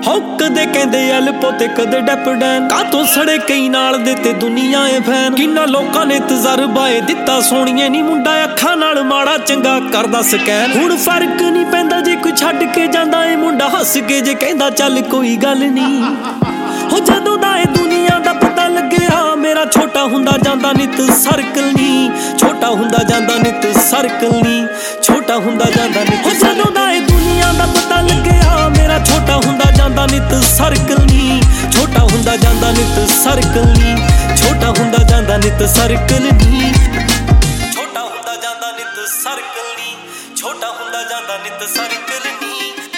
ਹੋ ਕਦੇ ਕਹਿੰਦੇ ਐਲਪੋ ਤੇ ਕਦੇ ਡੈਪਡੈਨ ਕਾਤੋਂ ਸੜੇ ਕਈ ਨਾਲ ਦੇ ਤੇ ਦੁਨੀਆ ਏ ਫੈਨ ਕਿੰਨਾ ਲੋਕਾਂ ਨੇ ਤਜਰਬਾ ਏ ਦਿੱਤਾ ਸੋਹਣੀਏ ਨੀ ਮੁੰਡਾ ਅੱਖਾਂ ਨਾਲ ਮਾੜਾ ਚੰਗਾ ਕਰਦਾ ਸਕੈਨ ਹੁਣ ਫਰਕ ਨਹੀਂ ਪੈਂਦਾ ਜੇ ਕੋਈ ਛੱਡ ਕੇ ਜਾਂਦਾ ਏ ਮੁੰਡਾ ਹੱਸ ਕੇ ਜੇ ਕਹਿੰਦਾ ਚੱਲ ਕੋਈ ਗੱਲ ਨਹੀਂ ਹੋ ਜਦੋਂ ਦਾ ਏ ਦੁਨੀਆ ਦਾ ਪਤਾ ਲੱਗਿਆ ਮੇਰਾ ਛੋਟਾ ਹੁੰਦਾ ਜਾਂਦਾ ਨਿਤ ਸਰਕਲ ਨੀ ਛੋਟਾ ਹੁੰਦਾ ਜਾਂਦਾ ਨਿਤ ਸਰਕਲ ਨੀ ਛੋਟਾ ਹੁੰਦਾ ਜਾਂਦਾ ਨਿਤ ਜਦੋਂ ਦਾ ਏ ਦੁਨੀਆ ਦਾ ਪਤਾ ਲੱਗਿਆ ਮੇਰਾ ਛੋਟਾ ਹੁੰਦਾ ਜਾਂਦਾ ਨਿਤ ਸਰਕਲ ਨੀ ਛੋਟਾ ਹੁੰਦਾ ਜਾਂਦਾ ਨਿਤ ਸਰਕਲ ਨੀ ਛੋਟਾ ਹੁੰਦਾ ਜਾਂਦਾ ਨਿਤ ਸਰਕਲ ਨੀ ਛੋਟਾ ਹੁੰਦਾ ਜਾਂਦਾ ਨਿਤ ਸਰਕਲ ਨੀ ਛੋਟਾ ਹੁੰਦਾ ਜਾਂਦਾ ਨਿਤ ਸਰਕਲ ਨੀ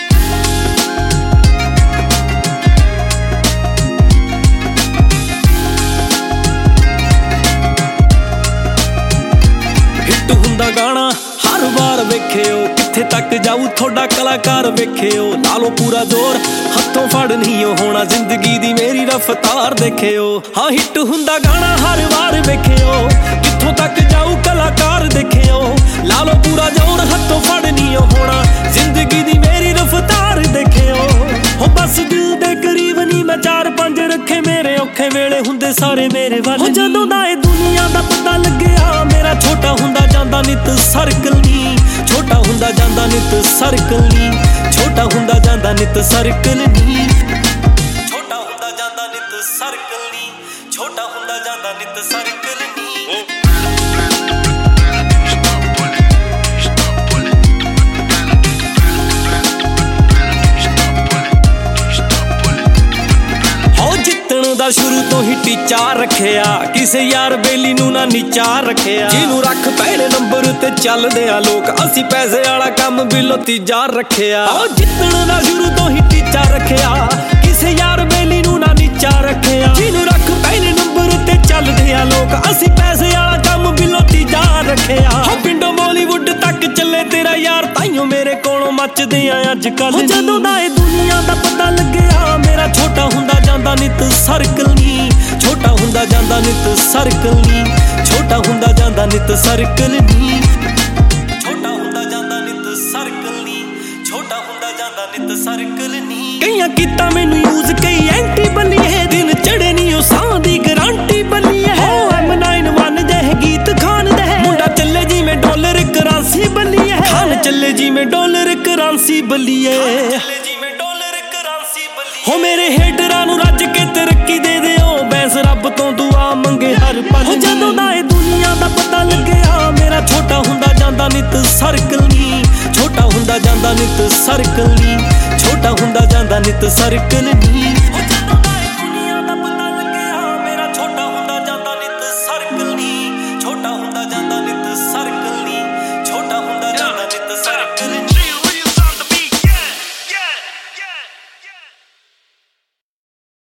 ਹੁੰਦਾ ਗਾਣਾ ਹਰ ਵਾਰ ਵੇਖਿਓ ਕਿੱਥੇ ਤੱਕ ਜਾਊ ਤੁਹਾਡਾ ਕਲਾਕਾਰ ਵੇਖਿਓ ਲਾ ਲੋ ਪੂਰਾ ਜ਼ੋਰ ਹੱਥੋਂ ਫੜ ਨਹੀਂ ਹੋਣਾ ਜ਼ਿੰਦਗੀ ਦੀ ਮੇਰੀ ਰਫ਼ਤਾਰ ਦੇਖਿਓ ਹਾਂ ਹਿੱਟ ਹੁੰਦਾ ਗਾਣਾ ਹਰ ਵਾਰ ਵੇਖਿਓ ਕਿੱਥੋਂ ਤੱਕ ਜਾਊ ਕਲਾਕਾਰ ਦੇਖਿਓ ਲਾ ਲੋ ਪੂਰਾ ਜ਼ੋਰ ਹੱਥੋਂ ਫੜ ਨਹੀਂ ਹੋਣਾ ਜ਼ਿੰਦਗੀ ਦੀ ਮੇਰੀ ਰਫ਼ਤਾਰ ਦੇਖਿਓ ਹੋ ਬਸ ਦਿਲ ਦੇ ਕਰੀਬ ਨਹੀਂ ਮੈਂ 4-5 ਰੱਖੇ ਮੇਰੇ ਔਖੇ ਵੇਲੇ ਹੁੰਦੇ ਸਾਰੇ ਮੇਰੇ ਵੱਲ ਜਦੋਂ ਦਾ ਇਹ ਦੁਨੀਆ ਦਾ ਪਤਾ ਲੱਗਿਆ ਮੇਰਾ ਛੋਟਾ ਹੁੰਦਾ ਜਾਂਦਾ ਨਿਤ ਸਰਕਲ ਨੀ ਛੋਟਾ ਹੁੰਦਾ ਜਾਂਦਾ ਨਿਤ ਸਰਕਲ ਨੀ ਛੋਟਾ ਹੁੰਦਾ ਜਾਂਦਾ ਨਿਤ ਸਰਕਲ ਨੀ ਛੋਟਾ ਹੁੰਦਾ ਜਾਂਦਾ ਨਿਤ ਸਰਕਲ ਨੀ ਛੋਟਾ ਹੁੰਦਾ ਜਾਂਦਾ ਨਿਤ ਸਰਕਲ ਨੀ ਦਾ ਸ਼ੁਰੂ ਤੋਂ ਹੀ ਟੀਚਾ ਰੱਖਿਆ ਕਿਸੇ ਯਾਰ ਬੇਲੀ ਨੂੰ ਨਾ ਨੀਚਾ ਰੱਖਿਆ ਜਿਹਨੂੰ ਰੱਖ ਪਹਿਲੇ ਨੰਬਰ ਤੇ ਚੱਲਦੇ ਆ ਲੋਕ ਅਸੀਂ ਪੈਸੇ ਵਾਲਾ ਕੰਮ ਬਿੱਲੋ ਤੀਜਾ ਰੱਖਿਆ ਉਹ ਜਿੱਤਣ ਦਾ ਸ਼ੁਰੂ ਤੋਂ ਹੀ ਟੀਚਾ ਰੱਖਿਆ ਕਿਸੇ ਯਾਰ ਬੇਲੀ ਨੂੰ ਨਾ ਨੀਚਾ ਰੱਖਿਆ ਜਿਹਨੂੰ ਰੱਖ ਪਹਿਲੇ ਨੰਬਰ ਤੇ ਚੱਲਦੇ ਆ ਲੋਕ ਅਸੀਂ ਪੈਸੇ ਵਾਲਾ ਕੰਮ ਬਿੱਲੋ ਤੀਜਾ ਰੱਖਿਆ ਹੋ ਪਿੰਡੋਂ ਬਾਲੀਵੁੱਡ ਤੱਕ ਚੱਲੇ ਤੇਰਾ ਯਾਰ ਤਾਈਓ ਮੇਰੇ ਕੋਲੋਂ ਮੱਚਦੇ ਆ ਅੱਜ ਕੱਲ ਜਦੋਂ ਦਾ ਇਹ ਦੁਨੀਆ ਦਾ ਪਤਾ ਲੱਗਿਆ ਮੇਰਾ ਛੋਟਾ ਹੁੰਦਾ ਜਾਂਦਾ ਨਿਤ ਸਰਕਲ ਨੀ ਛੋਟਾ ਹੁੰਦਾ ਜਾਂਦਾ ਨਿਤ ਸਰਕਲ ਨੀ ਛੋਟਾ ਹੁੰਦਾ ਜਾਂਦਾ ਨਿਤ ਸਰਕਲ ਨੀ ਛੋਟਾ ਹੁੰਦਾ ਜਾਂਦਾ ਨਿਤ ਸਰਕਲ ਨੀ ਛੋਟਾ ਹੁੰਦਾ ਜਾਂਦਾ ਨਿਤ ਸਰਕਲ ਨੀ ਕਈਆਂ ਕੀਤਾ ਮੈਨੂੰ ਯੂਜ਼ ਕਈ ਐਂਟੀ ਬੱਲੀਏ ਦਿਨ ਚੜੇ ਨੀ ਉਹ ਸਾਹ ਦੀ ਗਾਰੰਟੀ ਬੱਲੀਏ ਹੋ M91 ਜਿਹੇ ਗੀਤ ਖਾਨ ਦੇ ਮੁੰਡਾ ਚੱਲੇ ਜਿਵੇਂ ਡਾਲਰ ਕਰੰਸੀ ਬੱਲੀਏ ਖਾਨ ਚੱਲੇ ਜਿਵੇਂ ਡਾਲਰ ਕਰੰਸੀ ਬੱਲੀਏ ਹੋ ਮੇਰੇ ਹੇਟਰਾਂ ਨੂੰ ਰੱਜ ਕੇ ਤਰੱਕੀ ਦੇ ਦਿਓ ਬੈਂਸ ਰੱਬ ਤੋਂ ਦੁਆ ਮੰਗੇ ਹਰ ਪਲ ਜਦੋਂ ਦਾ ਇਹ ਦੁਨੀਆ ਦਾ ਪਤਾ ਲੱਗਿਆ ਮੇਰਾ ਛੋਟਾ ਹੁੰਦਾ ਜਾਂਦਾ ਨਿਤ ਸਰਕਲ ਨੀ ਛੋਟਾ ਹੁੰਦਾ ਜਾਂਦਾ ਨਿਤ ਸਰਕਲ ਨੀ ਛੋਟਾ ਹੁੰਦਾ ਜਾਂਦਾ ਨਿਤ ਸਰਕਲ ਨੀ